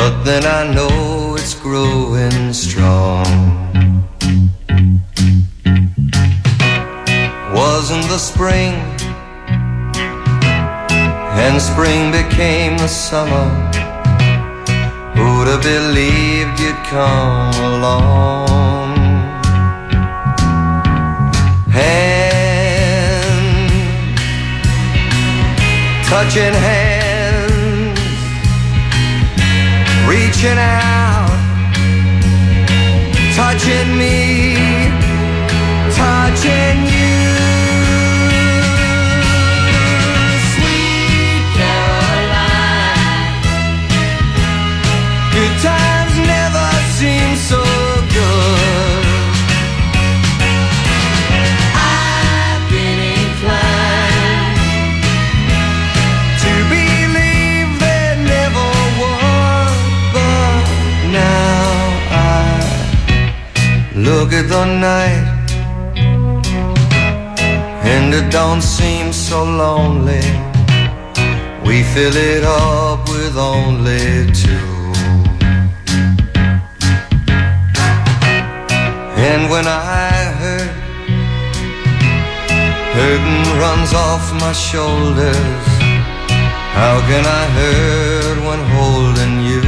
but then I know it's growing strong. Wasn't the spring, and spring became the summer. Who'd have believed you'd come along? Hand, touching hands, reaching out, touching me, touching you. Sweet Caroline, good times never seem so good. I've been inclined to believe there never was, but now I look at the night and it don't seem so lonely. We fill it up with only two. And when I hurt, hurting runs off my shoulders. How can I hurt when holding you?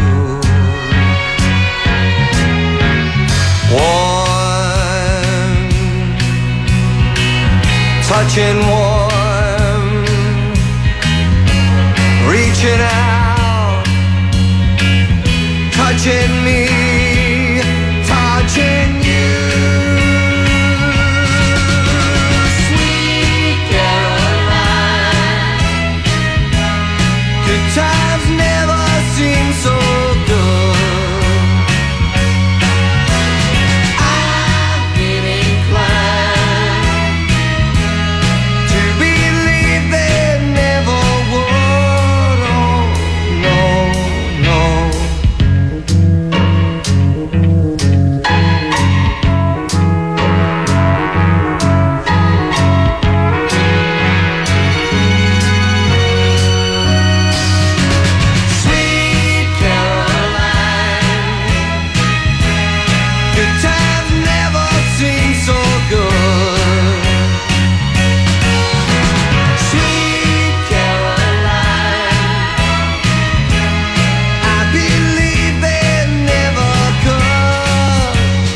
Warm, touching warm, reaching out, touching me, touching you. Sweet Caroline, good times never seem so good. I've been inclined to believe there never would. Oh, no, no. Sweet Caroline, good times never seem so good. Sweet Caroline, I believe they never could.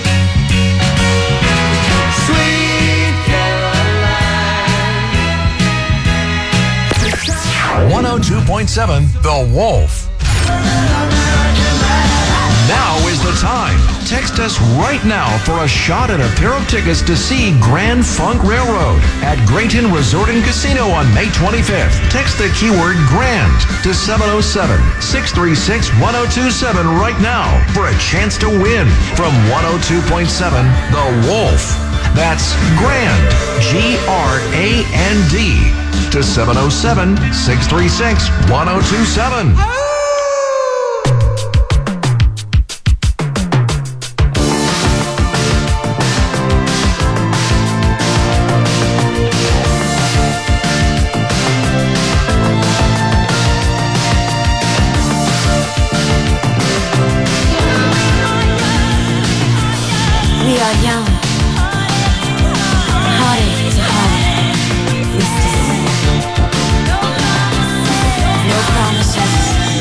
Sweet Caroline. 102.7 The Wolf. Now is the time. Text us right now for a shot at a pair of tickets to see Grand Funk Railroad at Grayton Resort and Casino on May 25th. Text the keyword GRAND to 707-636-1027 right now for a chance to win from 102.7 The Wolf. That's GRAND, G-R-A-N-D, to 707-636-1027. We are young, heartache to heartache, used to say. No promises,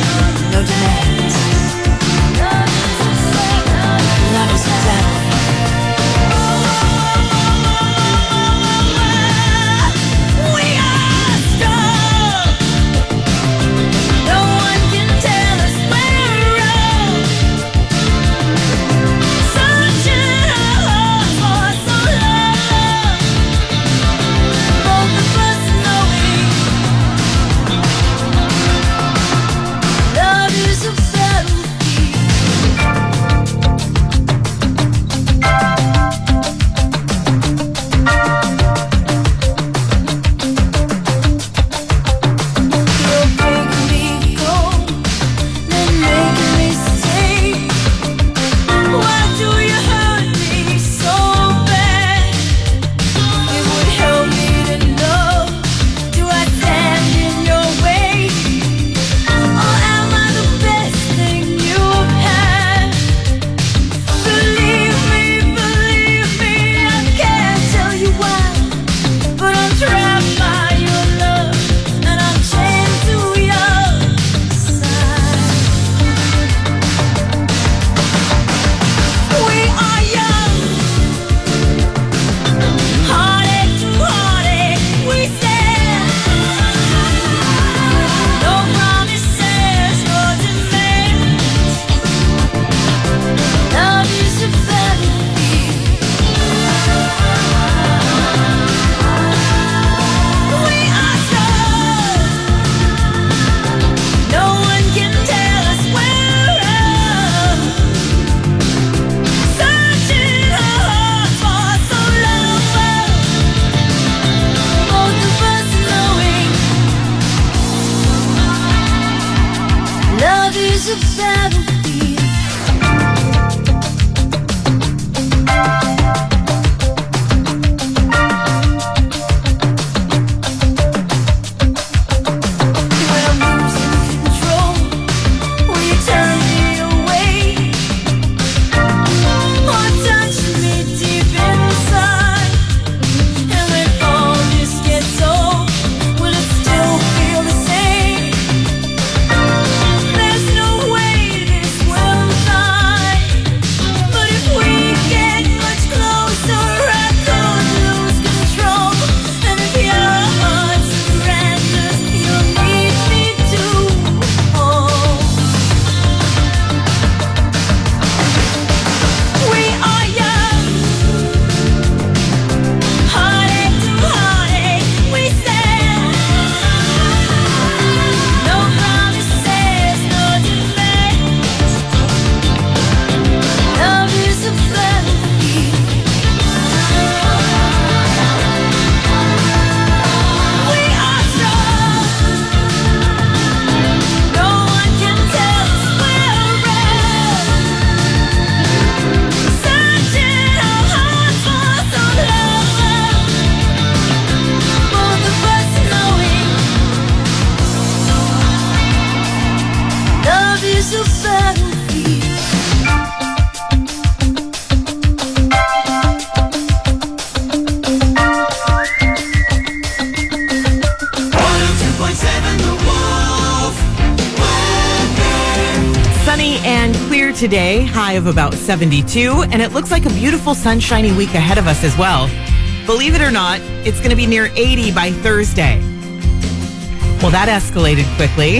Today, high of about 72, and it looks like a beautiful sunshiny week ahead of us as well. Believe it or not, it's going to be near 80 by Thursday. Well, that escalated quickly.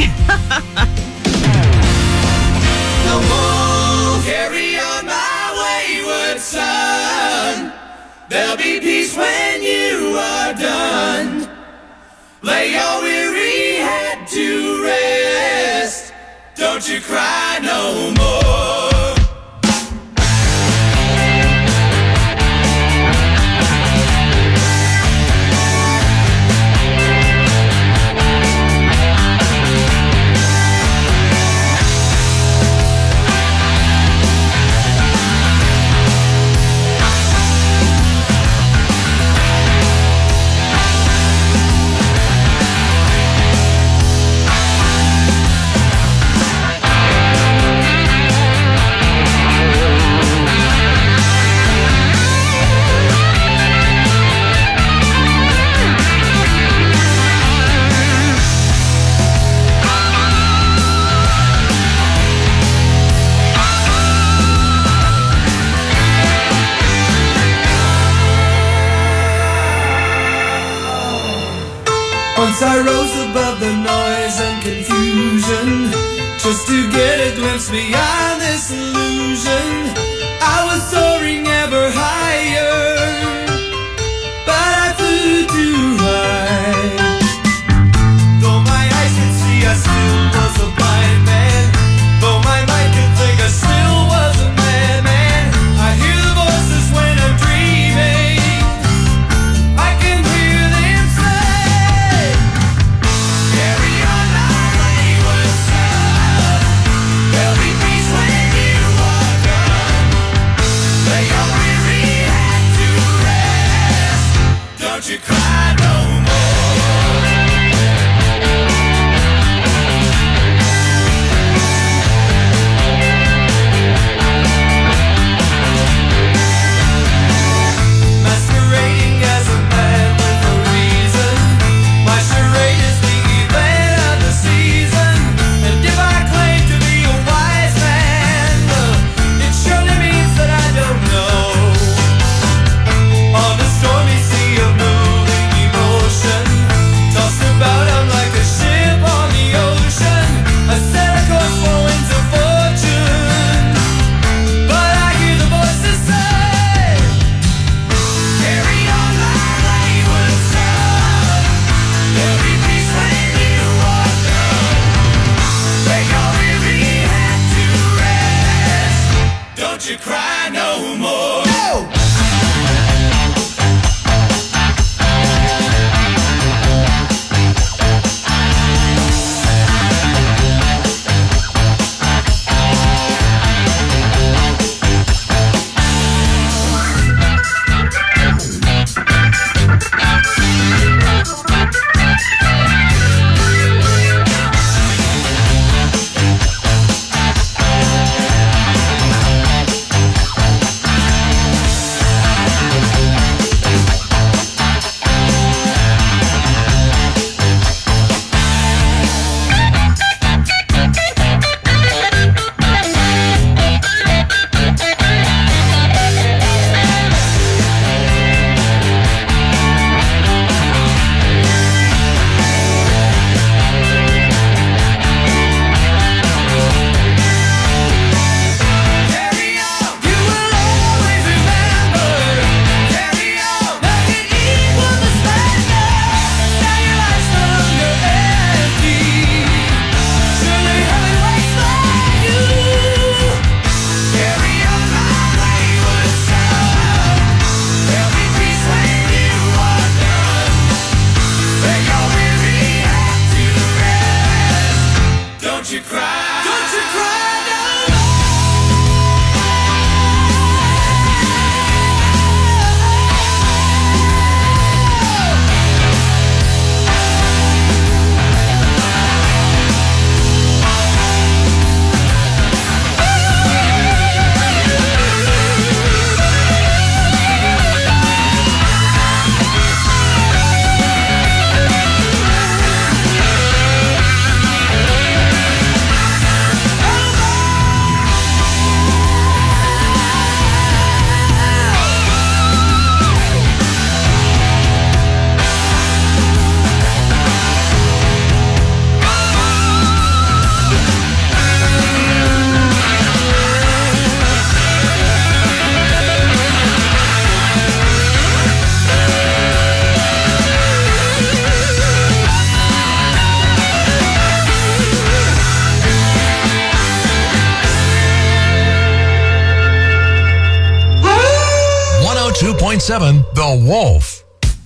No more carry on my wayward son. There'll be peace when you are done. Lay your weary head to rest. Don't you cry no more. Once I rose above the noise and confusion, just to get a glimpse beyond this illusion. I was soaring ever higher, but I flew too high. Though my eyes could see, I still was a blind man. Though my mind could think, I still was a madman. I hear the voices when I'm dreaming. I can hear them say, carry on my wayward son. There'll be peace when you are done. Lay your weary head to rest. Don't you cry no more. Masquerading as a man with a reason. My charade is the event of the season. And if I claim to be a wise man, it surely means that I don't know. On the stormy sea of moving emotion, tossed about I'm like a ship on the ocean. I set a course for winds of fortune, but I hear the voices say, carry on my wayward son. There'll be peace when you are done. Lay your weary head to rest. Don't you cry no more. No! 92.7 The Wolf.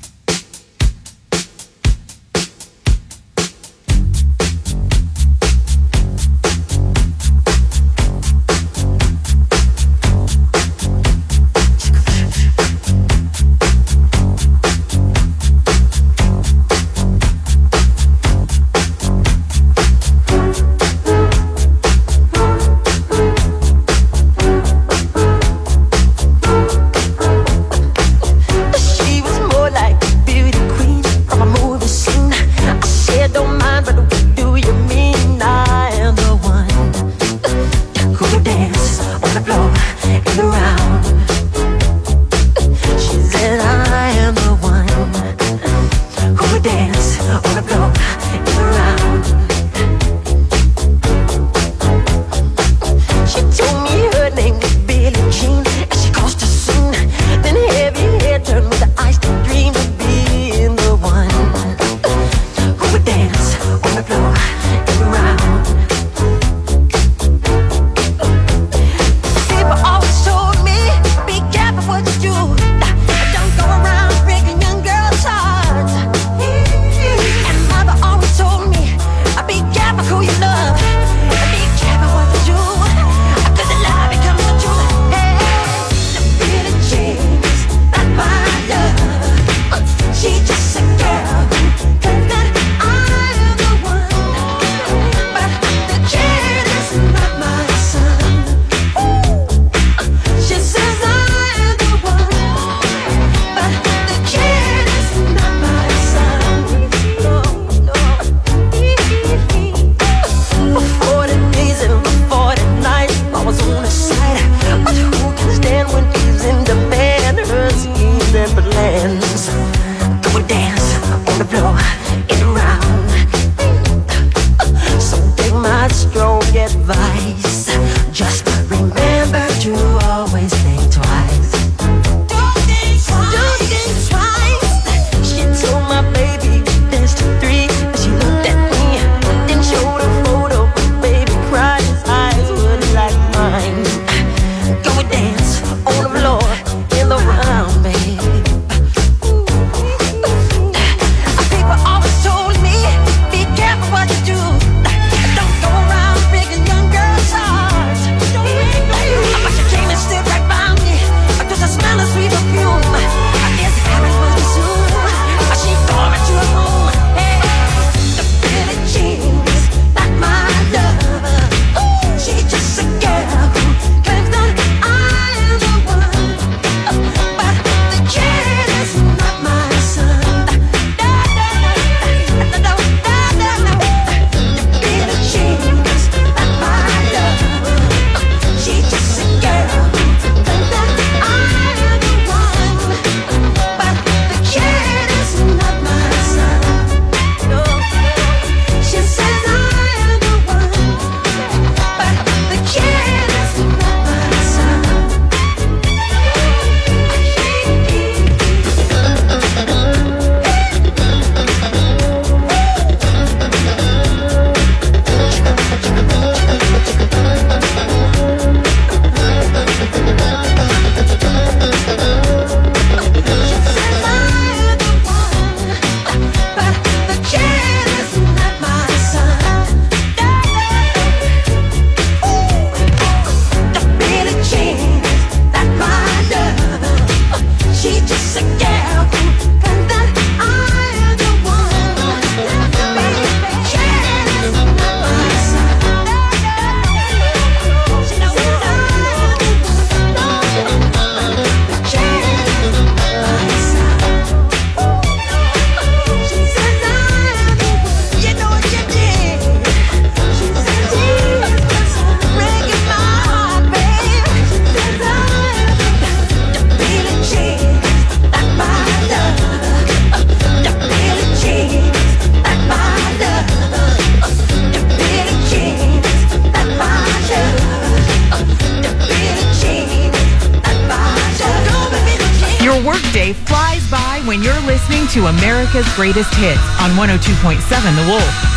Workday flies by when you're listening to America's Greatest Hits on 102.7 The Wolf.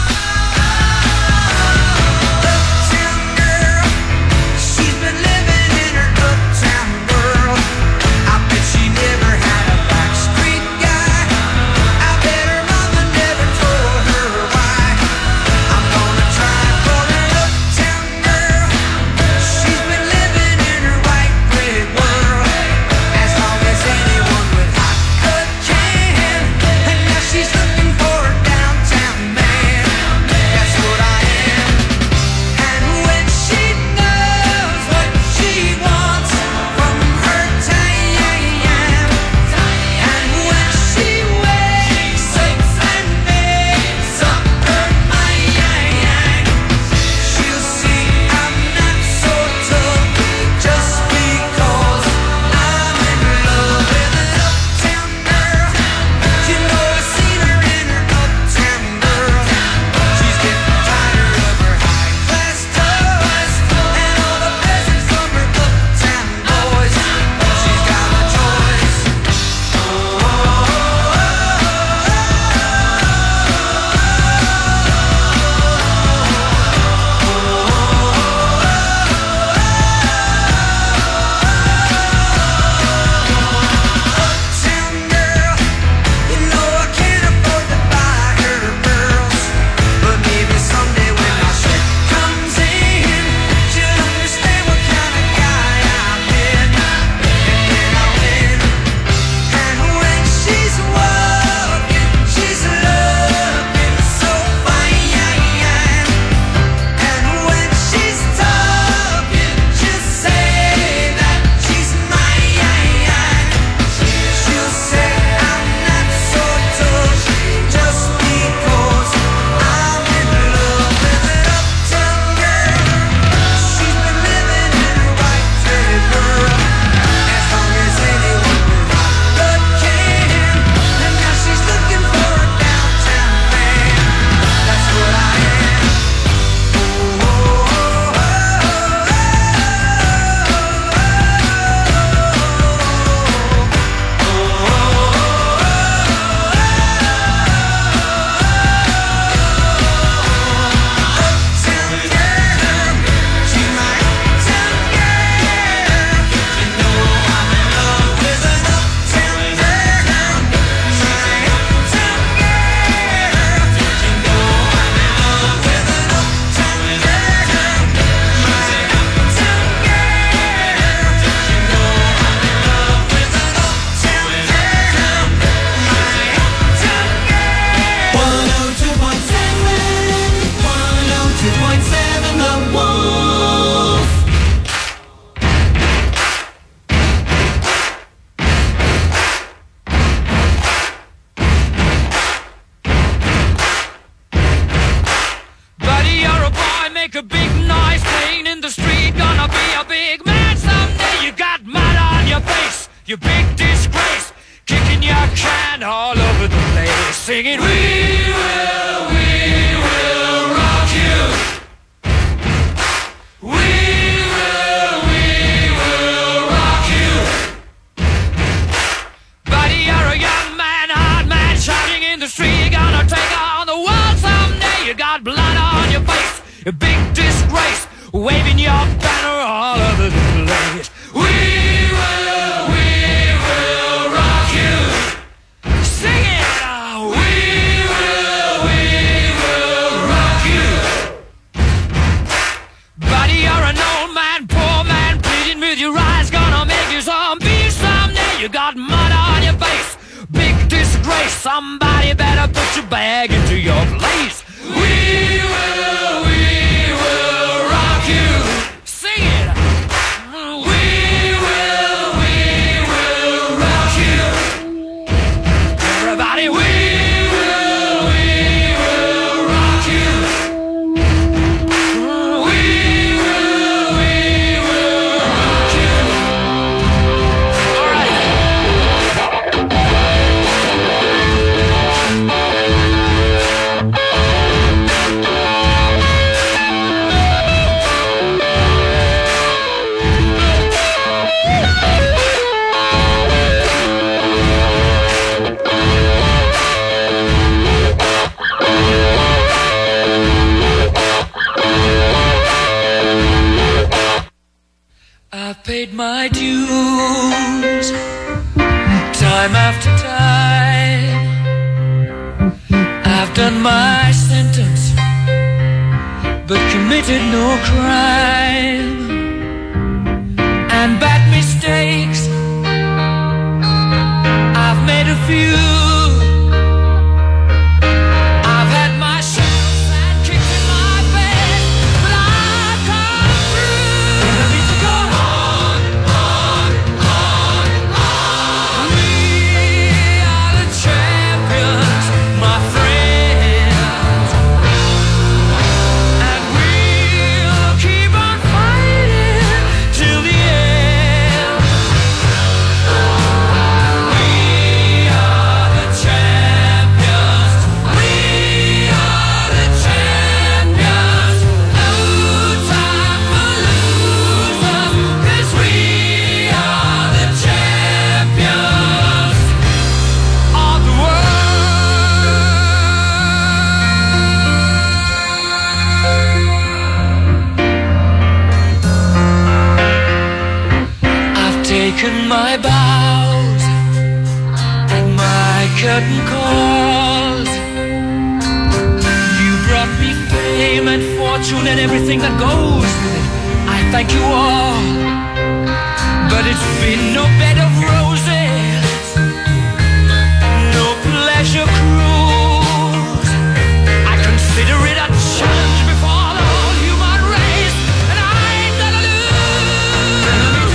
She's been living in her uptown world. I bet she never had you big disgrace, kicking your can all over the place, singing, we will rock you. We will rock you. Buddy, you're a young man, hard man, shouting in the street, you're gonna take on the world someday. You got blood on your face, a big disgrace, waving your banner all over the place. We will rock you. Sing it. We will rock you. Buddy, you're an old man, poor man, pleading with your eyes, gonna make you zombie someday. You got mud on your face, big disgrace. Somebody better put your bag into your place. We will rock you. Sing it. We will rock you. Everybody, we will rock you. We will rock you. All right. I've paid my dues, time after time. I've done my sentence, but committed no crime. And bad mistakes, I've made a few. I've had my share of bad kicks in my face, but I've come through. And I need to go on. We are the champions, my friends, and we'll keep on fighting till the end. We are the champions. We are the champions. No time for losers, 'cause we are the champions of the world. I've taken my bows and my curtain calls. You brought me fame and fortune and everything that goes with it. I thank you all, but it's been no bed of roses, no pleasure cruise. I consider it a challenge before the whole human race, and I ain't gonna lose.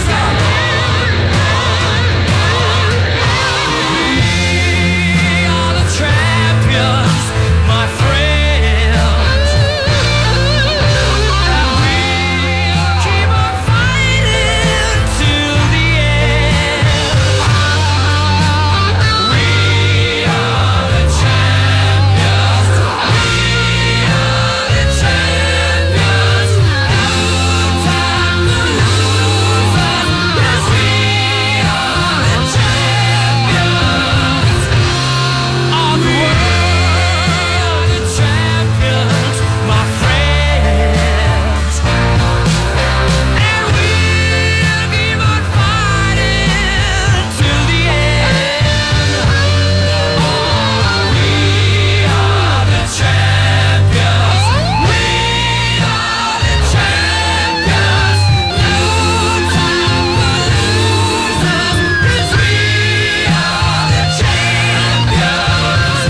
We are the champions, my friends, and we'll keep on fighting till the end. We are the champions. We are the champions. No time for losers, 'cause we are the champions of the world. The champions, my friends, and we'll keep on fighting till the end. We are the champions. We are the champions. No time for losers, 'cause we are the champions.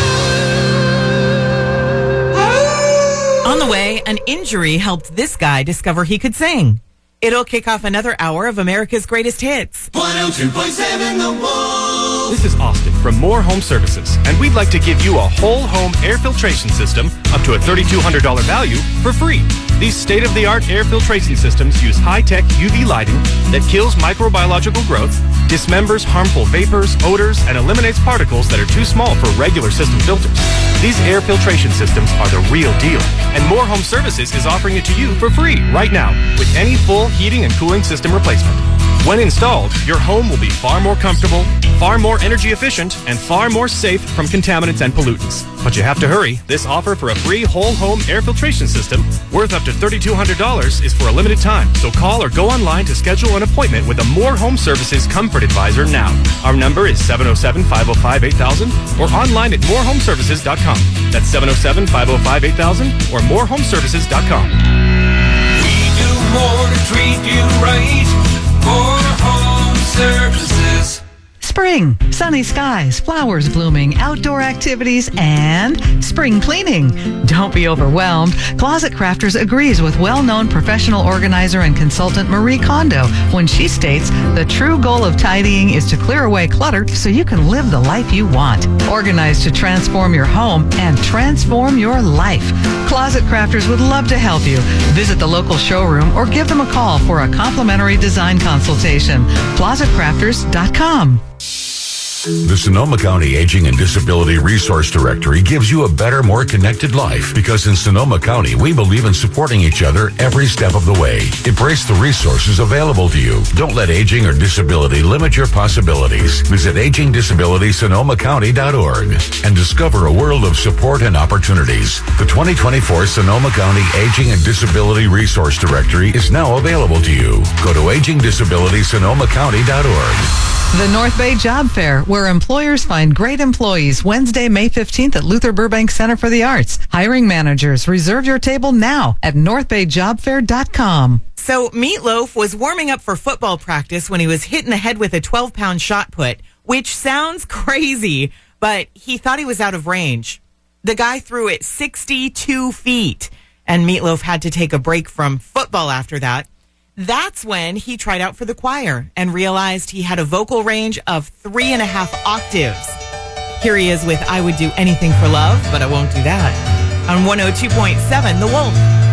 On the way, an injury helped this guy discover he could sing. It'll kick off another hour of America's Greatest Hits. 102.7 The Wolf. This is Austin from More Home Services, and we'd like to give you a whole home air filtration system up to a $3,200 value for free. These state-of-the-art air filtration systems use high-tech UV lighting that kills microbiological growth, dismembers harmful vapors, odors, and eliminates particles that are too small for regular system filters. These air filtration systems are the real deal, and More Home Services is offering it to you for free right now with any full heating and cooling system replacement. When installed, your home will be far more comfortable, far more energy efficient, and far more safe from contaminants and pollutants. But you have to hurry. This offer for a free whole home air filtration system worth up to $3,200 is for a limited time. So call or go online to schedule an appointment with a More Home Services Comfort Advisor now. Our number is 707-505-8000 or online at morehomeservices.com. That's 707-505-8000 or morehomeservices.com. We do more to treat you right. More Home Services. Spring, sunny skies, flowers blooming, outdoor activities, and spring cleaning. Don't be overwhelmed. Closet Crafters agrees with well-known professional organizer and consultant Marie Kondo when she states the true goal of tidying is to clear away clutter so you can live the life you want. Organize to transform your home and transform your life. Closet Crafters would love to help you. Visit the local showroom or give them a call for a complimentary design consultation. ClosetCrafters.com. The Sonoma County Aging and Disability Resource Directory gives you a better, more connected life because in Sonoma County, we believe in supporting each other every step of the way. Embrace the resources available to you. Don't let aging or disability limit your possibilities. Visit agingdisabilitysonomacounty.org and discover a world of support and opportunities. The 2024 Sonoma County Aging and Disability Resource Directory is now available to you. Go to agingdisabilitysonomacounty.org. The North Bay Job Fair, where employers find great employees, Wednesday, May 15th at Luther Burbank Center for the Arts. Hiring managers, reserve your table now at northbayjobfair.com. So Meatloaf was warming up for football practice when he was hit in the head with a 12-pound shot put, which sounds crazy, but he thought he was out of range. The guy threw it 62 feet, and Meatloaf had to take a break from football after that. That's when he tried out for the choir and realized he had a vocal range of 3.5 octaves. Here he is with I Would Do Anything for Love, but I Won't Do That on 102.7 The Wolf.